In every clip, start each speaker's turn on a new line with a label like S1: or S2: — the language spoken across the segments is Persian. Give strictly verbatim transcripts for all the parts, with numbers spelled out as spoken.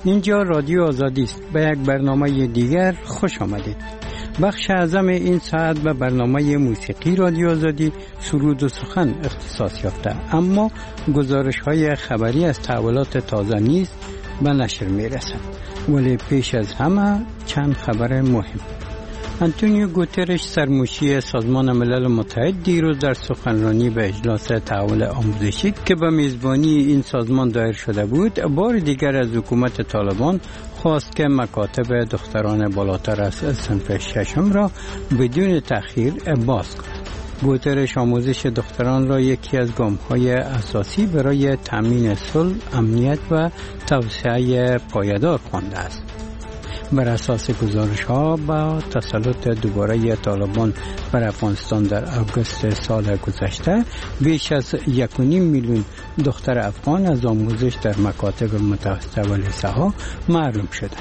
S1: اینجا رادیو آزادی است. به یک برنامه دیگر خوش آمدید. بخش اعظم این ساعت به برنامه موسیقی رادیو آزادی سرود و سخن اختصاص یافته، اما گزارش های خبری از تحولات تازه نیز به نشر می رسند. ولی پیش از همه چند خبر مهم. آنتونیو گوترش سرمشی سازمان ملل متحد دیروز در سخنرانی به اجلاس تحول آموزشی که به میزبانی این سازمان دایر شده بود، بار دیگر از حکومت طالبان خواست که مکاتب دختران بالاتر از صنف ششم را بدون تأخیر باز کند. گوترش آموزش دختران را یکی از گام‌های اساسی برای تامین صلح، امنیت و توسعه پایدار خوانده است. بر اساس گزارش ها با تسلط دوباره طالبان بر افغانستان در آگوست سال گذشته، بیش از یک و نیم میلیون دختر افغان از آموزش در مکاتب متوسطه و لیسه ها محروم شدند.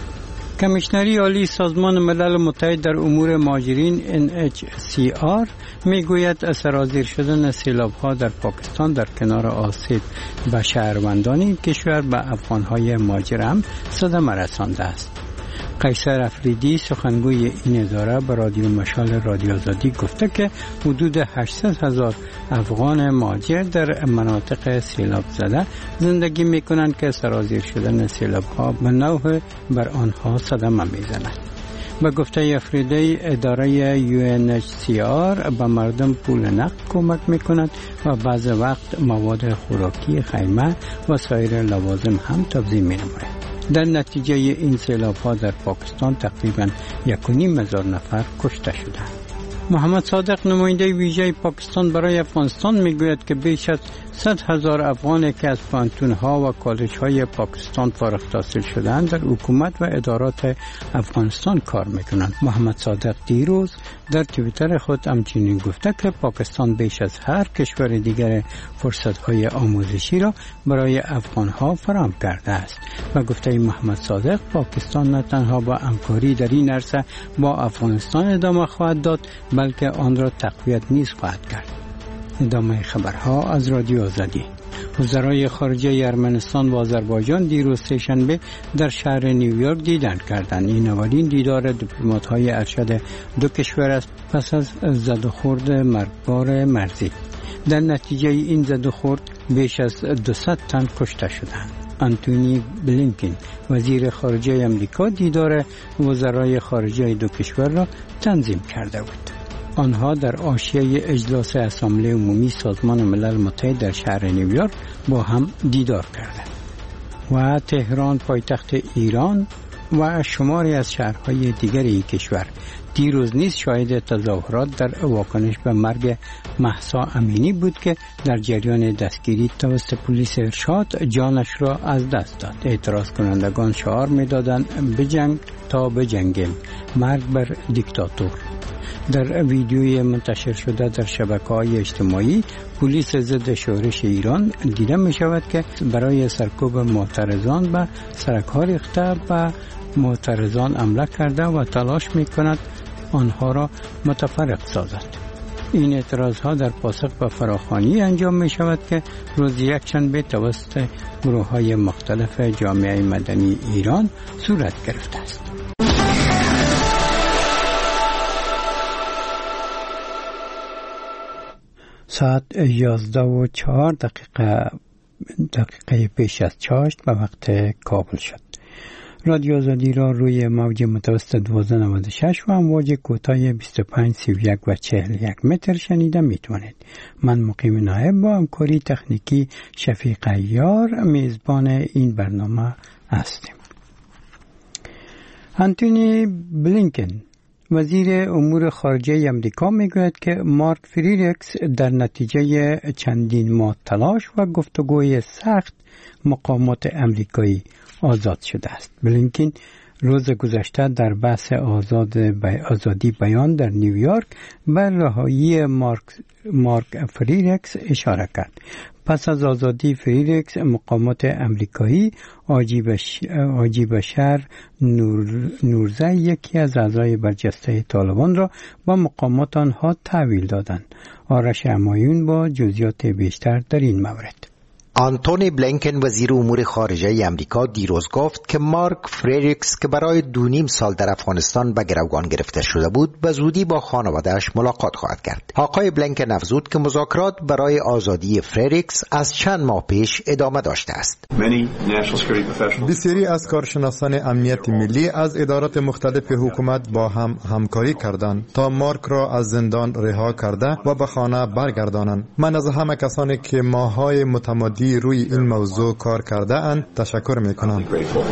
S1: کمیشنری عالی سازمان ملل متحد در امور مهاجرین ان اچ سی آر میگوید سرازیر شدن سیلاب ها در پاکستان در کنار آسیب به شهروندان این کشور به افغان های مهاجر هم صدمه رسانده است. قیصر افریدی سخنگوی این اداره به رادیو مشال رادیو آزادی گفته که حدود هشتصد هزار افغان مهاجر در مناطق سیلاب زده زندگی می کنند که سرازیر شدن سیلاب ها به نوع بر آنها صدمه می زند. به گفته افریدی، اداره یو ان اچ سی آر به مردم پول نقد کمک می کند و بعض وقت مواد خوراکی، خیمه و سایر لوازم هم تقدیم می نماید. در نتیجه این سیلاب ها در پاکستان تقریباً یک و نیم هزار نفر کشته شدند. محمد صادق نماینده ویژه پاکستان برای افغانستان میگوید که بیش از صد هزار افغانی که از پانتون‌ها و کالج‌های پاکستان فارغ التحصیل شدند در حکومت و ادارات افغانستان کار میکنند. محمد صادق دیروز در توییتر خود همچنین گفته که پاکستان بیش از هر کشور دیگر فرصت‌های آموزشی را برای افغان‌ها فراهم کرده است. و گفته محمد صادق پاکستان نه تنها با همکاری در این عرصه با افغانستان ادامه خواهد داد، بلکه آن را تقویت نیز خواهد کرد. ادامه خبرها از رادیو آزادی. وزرای خارجه ارمنستان و آذربایجان دیروز سه‌شنبه در شهر نیویورک دیدار کردند. این اولین دیدار دیپلمات‌های ارشد دو کشور است پس از زد و خورد مرگبار مرزی. در نتیجه این زد و خورد بیش از دویست تن کشته شدند. آنتونی بلینکن وزیر خارجه امریکا دیدار وزرای خارجه دو کشور را تنظیم کرده بود. آنها در حاشیه اجلاس اسامبله عمومی سازمان ملل متحد در شهر نیویورک با هم دیدار کردند. و تهران پایتخت ایران و شماری از شهرهای دیگر این کشور دیروز نیز شاهد تظاهرات در واکنش به مرگ مهسا امینی بود که در جریان دستگیری توسط پلیس ارشاد جانش را از دست داد. اعتراض کنندگان شعار می‌دادند بجنگ تا بجنگیم، مرگ بر دیکتاتور. در ویدیوی منتشر شده در شبکه‌های اجتماعی، پلیس ضد شورش ایران دیده می شود که برای سرکوب معترضان به سرک‌ها ریخته و معترضان حمله کرده و تلاش می کند آنها را متفرق سازد. این اعتراضها در پاسخ به فراخوانی انجام می شود که روز یکشنبه توسط گروه‌های مختلف جامعه مدنی ایران صورت گرفته است. ساعت یازده و چهار دقیقه دقیقه پیش از چاشت به وقت کابل شد. رادیو آزادی را روی موج متوسط دوازده نود و شش و امواج کوتاه بیست و پنج سی و یک و چهل و یک متر شنیده می توانید. من مقیم نایب با همکاری تکنیکی شفیق عیار میزبان این برنامه هستیم. آنتونی بلینکن وزیر امور خارجه امریکا میگوید که مارک فریرکس در نتیجه چندین ماه تلاش و گفتگوی سخت مقامات امریکایی آزاد شده است. بلینکن روز گذشته در بحث آزاد بی آزادی بیان در نیویورک به رهایی مارک مارک فریرکس اشاره کرد. پس از آزادی فریرکس، مقامات امریکایی حاجی بشر نور، نورزی یکی از اعضای برجسته طالبان را با مقامات آنها تحویل دادند. آرش همایون با جزئیات بیشتر در این مورد.
S2: آنتونی بلینکن وزیر امور خارجه امریکا دیروز گفت که مارک فریریکس که برای دو نیم سال در افغانستان به گروگان گرفته شده بود به زودی با خانواده‌اش ملاقات خواهد کرد. آقای بلینکن افزود که مذاکرات برای آزادی فریریکس از چند ماه پیش ادامه داشته است.
S3: بسیاری از کارشناسان امنیت ملی از ادارات مختلف حکومت با هم همکاری کردند تا مارک را از زندان رها کرده و به خانه برگردانند. من از همه کسانی که ماه‌های متمادی روی این موضوع کار کرده اند تشکر میکنم.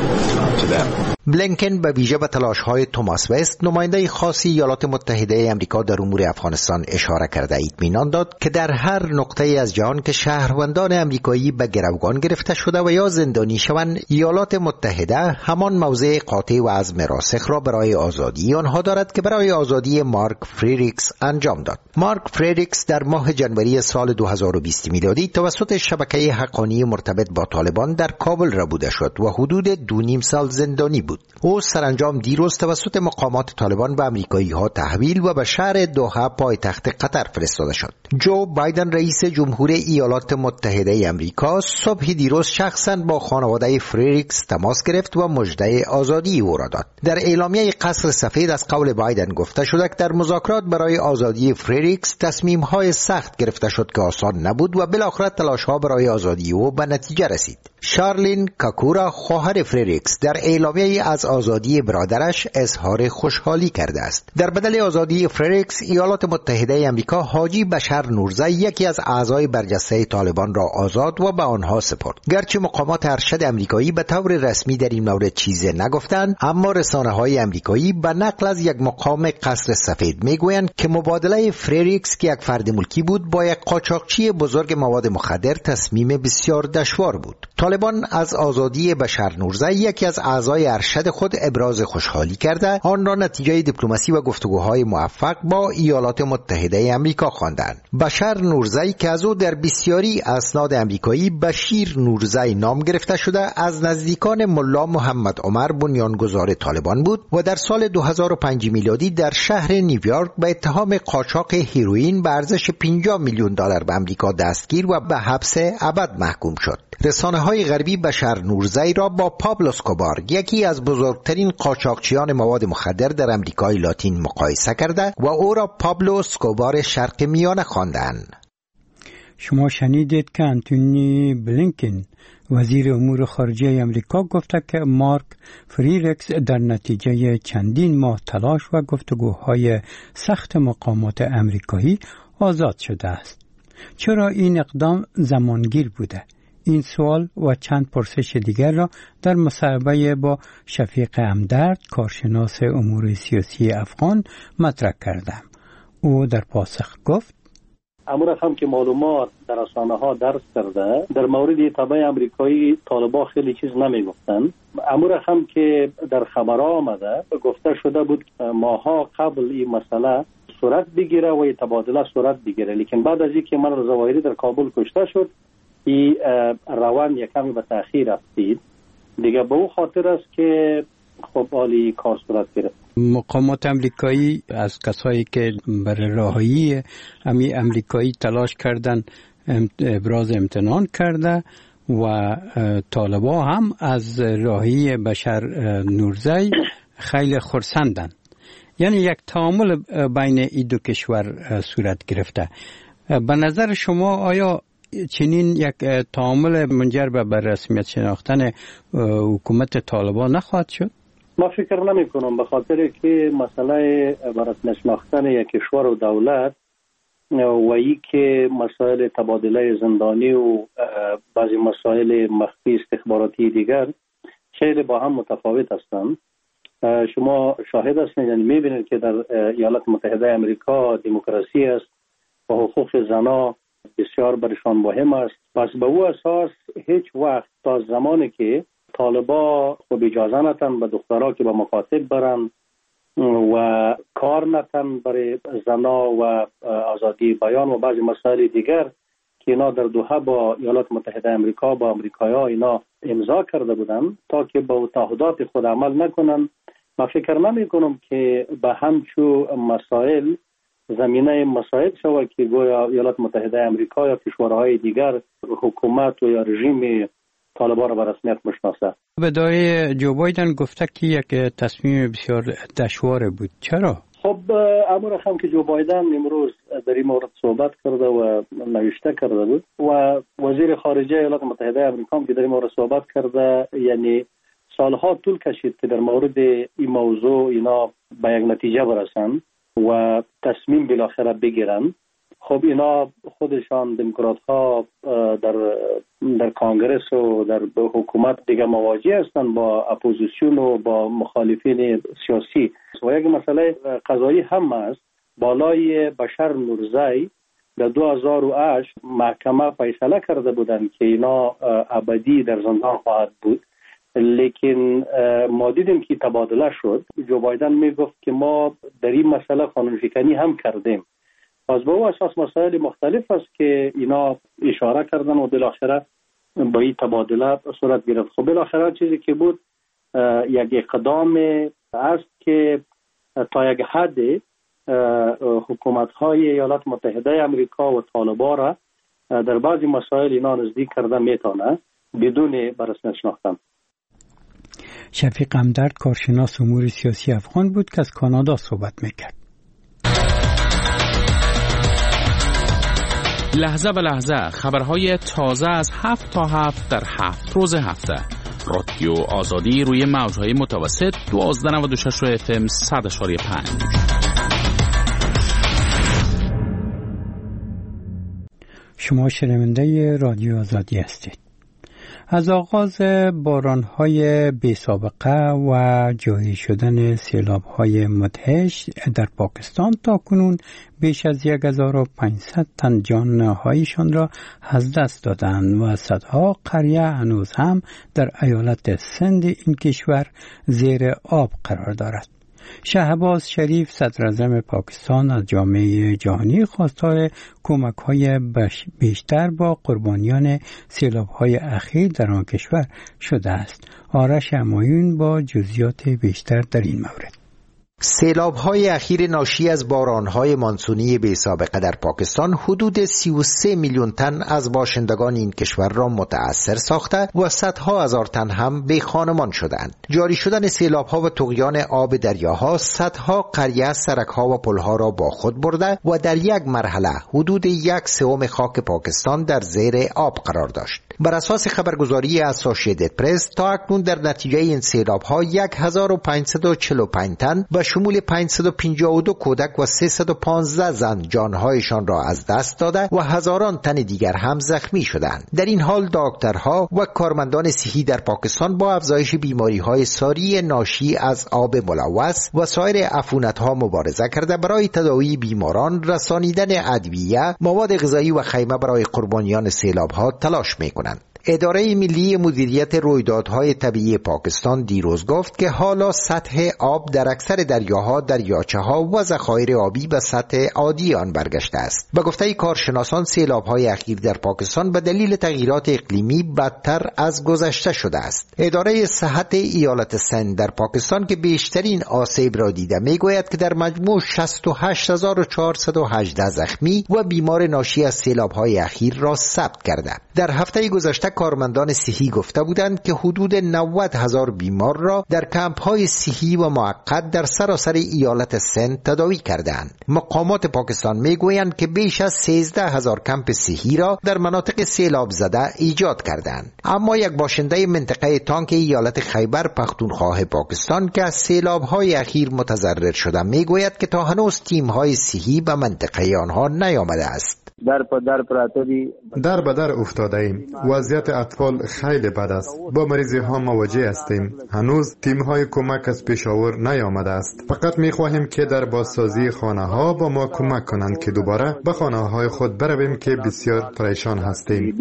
S2: بلینکن به ویژه به تلاش‌های توماس وست نماینده خاصی ایالات متحده آمریکا در امور افغانستان اشاره کرده اطمینان داد که در هر نقطه از جهان که شهروندان آمریکایی به گروگان گرفته شده و یا زندانی شوند، ایالات متحده همان موضع قاطع و عزم راسخ را برای آزادی آنها دارد که برای آزادی مارک فریریکس انجام داد. مارک فریریکس در ماه جنوری سال دو هزار و بیست میلادی توسط شبکه حقانی مرتبط با طالبان در کابل ربوده شد و حدود دو نیم سال زندانی بود. او سرانجام دیروز توسط مقامات طالبان به آمریکایی ها تحویل و به شهر دوحه پایتخت قطر فرستاده شد. جو بایدن رئیس جمهور ایالات متحده آمریکا صبح دیروز شخصاً با خانواده فریریکس تماس گرفت و مژده آزادی او را داد. در اعلامیه قصر سفید از قول بایدن گفته شد که در مذاکرات برای آزادی فریریکس تصمیم‌های سخت گرفته شد که آسان نبود و بالاخره تلاش‌ها برای آزادی او به نتیجه رسید. شارلین کاکورا خواهر فریریکس در اعلامیه از آزادی برادرش اظهار خوشحالی کرده است. در بدل آزادی فریریکس ایالات متحده آمریکا حاجی بشر نورزی یکی از اعضای برجسته طالبان را آزاد و به آنها سپرد. گرچه مقامات ارشد آمریکایی به طور رسمی در این مورد چیزی نگفتند، اما رسانه‌های آمریکایی به نقل از یک مقام قصر سفید میگویند که مبادله فریریکس که یک فرد ملکی بود با یک قاچاقچی بزرگ مواد مخدر تصمیم بسیار دشوار بود. طالبان از آزادی بشر نورزی یکی از اعضای ارشد خود ابراز خوشحالی کرده، آن را نتیجه دیپلماسی و گفتگوهای موفق با ایالات متحده آمریکا خواندند. بشر نورزی که از او در بسیاری اسناد آمریکایی بشیر نورزی نام گرفته شده، از نزدیکان ملا محمد عمر بنیانگذار طالبان بود و در سال دو هزار و پنج میلادی در شهر نیویورک به اتهام قاچاق هیروئین به ارزش پنجاه میلیون دلار به آمریکا دستگیر و به حبس ابد محکوم شد. رسانه‌های غربی بشر نورزی را با پابلو اسکوبار یکی از بزرگترین قاچاقچیان مواد مخدر در امریکای لاتین مقایسه کرده و او را پابلو اسکوبار شرق میانه خواندند.
S1: شما شنیدید که آنتونی بلینکن وزیر امور خارجه آمریکا گفته که مارک فریریکس در نتیجه چندین ماه تلاش و گفتگوهای سخت مقامات آمریکایی آزاد شده است. چرا این اقدام زمانگیر بوده؟ این سوال و چند پرسش دیگر را در مصاحبه با شفیق همدرد کارشناس امور سیاسی افغان مطرح کردم. او در پاسخ گفت:
S4: امور هم که معلومات در رسانه‌ها درس کرده، در مورد تبع امریکایی طالبان خیلی چیز نمیگفتن. امور هم که در خبرها آمده گفته شده بود ماها قبل این مسئله صورت بگیره و تبادله صورت بگیره، لیکن بعد از اینکه من ظواهری در کابل کشته شد این روان یکمی به تأخیر افتید دیگه. به او خاطر است که خب عالی کار صورت گرفت.
S1: مقامات امریکایی از کسایی که برای رهایی امی امریکایی تلاش کردن ابراز امتنان کرده و طالبا هم از رهایی بشر نورزی خیلی خرسندن. یعنی یک تعامل بین این دو کشور صورت گرفته. به نظر شما آیا چنین یک تعامل منجر به رسمیت شناختن حکومت طالبان نخواهد شد؟
S4: ما فکر نمی کنم، به خاطر که مسئله به رسمیت شناختن یک کشور و دولت و ای که مسائل تبادله زندانی و بعضی مسائل مخفی استخباراتی دیگر خیلی با هم متفاوت هستند. شما شاهد هستید، یعنی میبینید که در ایالات متحده آمریکا دموکراسی است و حقوق زنان بسیار برشان مهم است. پس به او اساس هیچ وقت تا زمانی که طالبا خب اجازه نتن به دخترها که به مکاتب برن و کار نتن برای زنا و آزادی بیان و بعضی مسائل دیگر که اینا در دوحه با ایالات متحده آمریکا با آمریکایی‌ها اینا امضا کرده بودن تا که با تعهدات خود عمل نکنن، من فکر نمی کنم که به همچو مسائل زمینه مساعد شود که گویا ایالات متحده آمریکا یا کشورهای دیگر حکومت و یا رژیم طالبان را به رسمیت بشناسه.
S1: بدای جو بایدن گفته که یک تصمیم بسیار دشوار بود. چرا؟
S4: خب امر هم که جو بایدن امروز در این مورد صحبت کرده و نوشته کرده بود و وزیر خارجه ایالات متحده آمریکا که در این مورد صحبت کرده، یعنی سالها طول کشید که در مورد این موضوع اینا به یک نتیجه برسن و تصمیم بالاخره بگیرن. خب اینا خودشان دموکرات ها در در کانگرس و در حکومت دیگه مواجه هستند با اپوزیسیون و با مخالفین سیاسی و یک مسئله قضایی هم است. بالای بشر نورزی در دو هزار و هشت محکمه فیصله کرده بودند که اینا ابدی در زندان خواهد بود، لیکن ما دیدیم که تبادله شد. جو بایدن می گفت که ما در این مسئله قانون شکنی هم کردیم. پس به او اساس مسائل مختلف است که اینا اشاره کردن و بالاخره با این تبادله صورت گرفت. خب بالاخره چیزی که بود یک اقدام است که تا یک حد حکومت‌های ایالات متحده آمریکا و طالبان را در بعضی مسائل اینا نزدیک کرده میتونه بدون بررسی شناختن.
S1: شفیق همدرد کارشناس امور سیاسی افغان بود که از کانادا صحبت میکرد.
S5: لحظه به لحظه خبرهای تازه از هفت تا هفت در هفت روز هفته. رادیو آزادی روی موجهای متوسط دوازده نود و شش اف ام صد اشاری پنج.
S1: شما شنونده رادیو آزادی هستید. از آغاز باران‌های بی‌سابقه و جاری شدن سیلاب‌های مدهش در پاکستان تا کنون بیش از یک هزار و پانصد تن جان‌هایشان را از دست دادند و صدها قریه هنوز هم در ایالت سند این کشور زیر آب قرار دارد. شهباز شریف صدراعظم پاکستان از جامعه جهانی خواستار کمک‌های بیشتر با قربانیان سیلاب‌های اخیر در آن کشور شده است. آرش همایون با جزئیات بیشتر در این مورد.
S2: سیلاب‌های اخیر ناشی از باران‌های مانسونی بی‌سابقه در پاکستان حدود سی و سه میلیون تن از باشندگان این کشور را متأثر ساخته و صدها هزار تن هم بی خانمان شدند. جاری شدن سیلاب‌ها و طغیان آب دریاها صدها قریه، سرک‌ها و پل‌ها را با خود برده و در یک مرحله حدود یک سوم خاک پاکستان در زیر آب قرار داشت. بر اساس خبرگزاری اسوسییتد پرس تا اکنون در نتیجه این سیلاب‌ها هزار و پانصد و چهل و پنج تن به شمول پانصد و پنجاه و دو کودک و سیصد و پانزده زن جانهایشان را از دست داده و هزاران تن دیگر هم زخمی شدند. در این حال دکترها و کارمندان صحی در پاکستان با افزایش بیماری‌های ساری ناشی از آب ملوث و سایر عفونت‌ها مبارزه کرده برای تداوی بیماران، رسانیدن ادویه، مواد غذایی و خیمه برای قربانیان سیلاب‌ها تلاش می‌کنند. اداره ملی مدیریت رویدادهای طبیعی پاکستان دیروز گفت که حالا سطح آب در اکثر دریاها، دریاچه‌ها و ذخایر آبی به سطح عادی آن برگشته است. به گفته کارشناسان سیلاب‌های اخیر در پاکستان به دلیل تغییرات اقلیمی بدتر از گذشته شده است. اداره صحت ایالت سند در پاکستان که بیشترین آسیب را دیده میگوید که در مجموع شصت و هشت هزار و چهارصد و هجده زخمی و بیمار ناشی از سیلاب‌های اخیر را ثبت کرده. در هفته گذشته کارمندان صحی گفته بودند که حدود نود هزار بیمار را در کمپ‌های صحی و موقت در سراسر ایالت سند تداوی کردند. مقامات پاکستان میگویند که بیش از سیزده هزار کمپ صحی را در مناطق سیلاب زده ایجاد کردند. اما یک باشنده منطقه تانک ایالت خیبر پختونخوا پاکستان که از سیلاب‌های اخیر متضرر شده میگوید که تا هنوز تیم‌های صحی به منطقه آنها نیامده است.
S6: در پدر پراتری
S3: در بدر افتاده ایم. وضعیت اطفال خیلی بد است. با مریضی ها مواجه هستیم. هنوز تیم های کمک از پیشاور نیامده است. فقط می خواهیم که در بازسازی خانه ها با ما کمک کنند که دوباره به خانه های خود برویم که بسیار پریشان هستیم.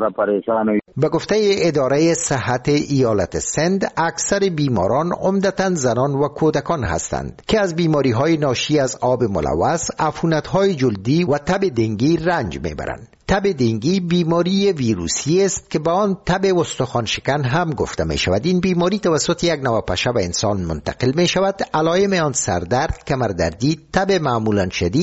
S2: به گفته اداره صحت ایالت سند اکثر بیماران عمدتاً زنان و کودکان هستند که از بیماری های ناشی از آب ملوث، عفونت های جلدی و تب دنگی رنج میبرند. تب دنگی بیماری ویروسی است که با آن تب استخوان شکن هم گفته می شود. این بیماری توسط یک نوپشه به انسان منتقل می شود. علائم آن سردرد، کمردردی، تب معمولاً شدید